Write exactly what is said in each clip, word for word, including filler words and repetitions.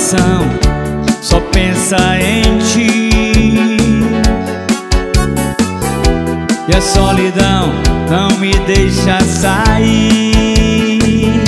coração só pensa em ti, e a solidão não me deixa sair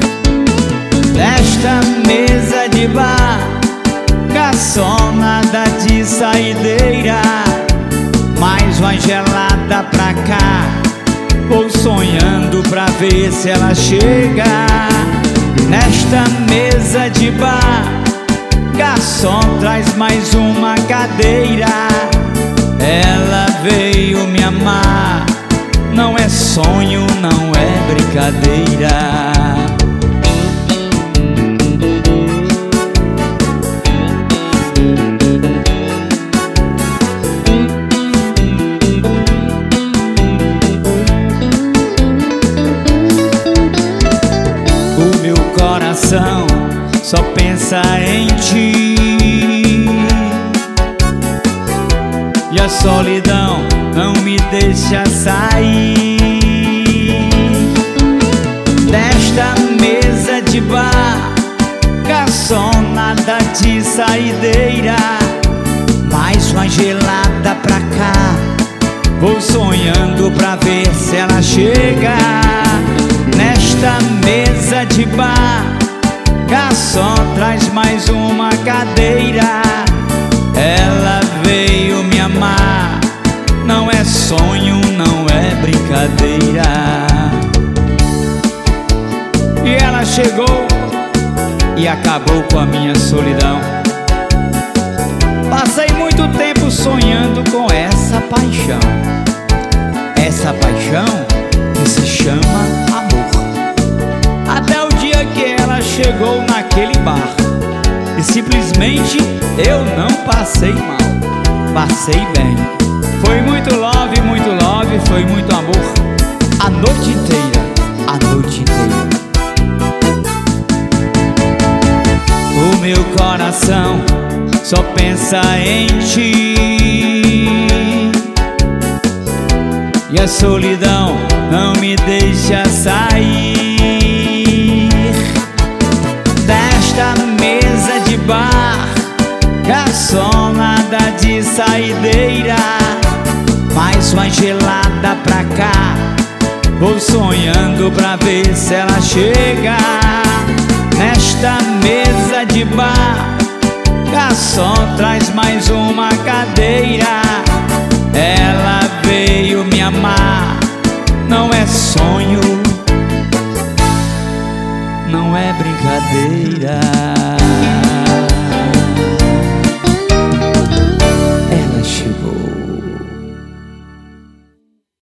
desta mesa de bar. Garçom, nada de saideira, mais uma gelada pra cá. Vou sonhando pra ver se ela chega nesta mesa de bar. Garçom, traz mais uma cadeira. Ela veio me amar, não é sonho, não é brincadeira. O meu coração só pensa em ti, e a solidão não me deixa sair desta mesa de bar. Garçom, nada de saideira, mais uma gelada pra cá. Vou sonhando pra ver se ela chega nesta mesa de bar. Garçom, traz mais uma cadeira. Ela veio me amar, não é sonho, não é brincadeira. E ela chegou e acabou com a minha solidão. Passei muito tempo sonhando com essa paixão, essa paixão que se chama amor. Até o dia que ela chegou naquele bar e simplesmente eu não passei mal, passei bem. Foi muito love, muito love, foi muito amor. A noite inteira, a noite inteira. O meu coração só pensa em ti, e a solidão não me deixa sair desta mesa de bar. Garçom, nada de saideira, mais uma gelada pra cá. Vou sonhando pra ver se ela chega nesta mesa de bar. Garçom, traz mais uma cadeira. Ela veio me amar, não é sonho, não é brincadeira.